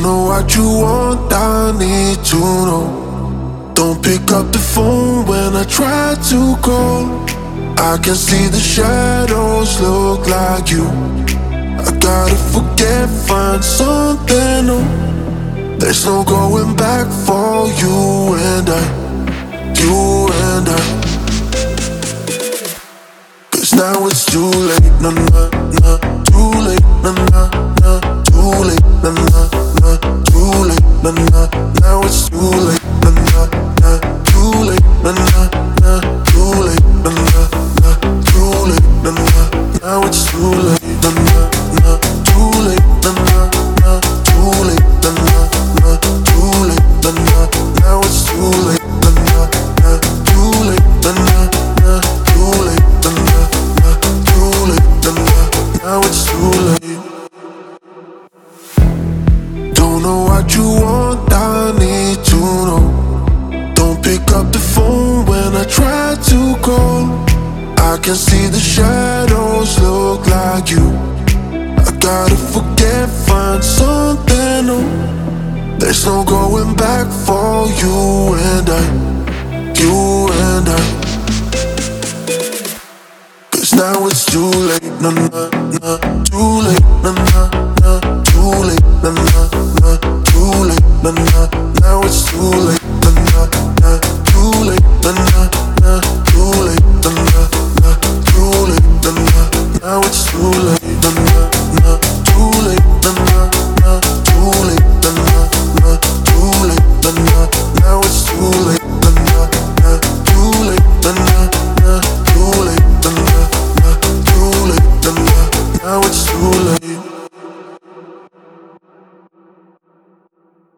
know what you want, I need to know. Don't pick up the phone when I try to call. I can see the shadows look like you. I gotta forget, find something new. There's no going back for you and I, you and I. 'Cause now it's too late, nah, nah, nah. Too late, nah, nah, nah. Too late, nah, nah, nah. Too late, nah, nah. Now it's too late, nah, nah, nah. Too late, nah, nah, nah. Too late, nah, nah, nah. Too late, nah, nah. Now it's too late, nah, nah, nah. Too late, nah, nah, nah. Too late, nah, nah, nah. Too late, nah, nah. Now it's too late, nah, nah, nah. Too late, nah, nah, nah. Too late, nah, nah, nah. Too late, nah, nah. Now it's too late. Don't know what you want, I need to know. Don't pick up the phone when I try to call. I can see the shadows look like you. I gotta forget, find something new. There's no going back for you and I, you and I. 'Cause now it's too late, nah, nah, nah. Too late, nah, nah, nah. Too late, nah, nah, nah. Too late, nah, nah. Now it's too late, nah, nah, nah. Too late, nah, nah, nah. Too late, nah, nah, nah. Too late, nah, nah. Now it's too late, nah, nah, nah. Too late, nah, nah, nah. Too late, nah, nah, nah. Too late, nah, nah. Now it's too late, nah, nah, nah. Too late, nah, nah, nah. Too late, nah, nah, nah. Too late, nah, nah. Now it's too late.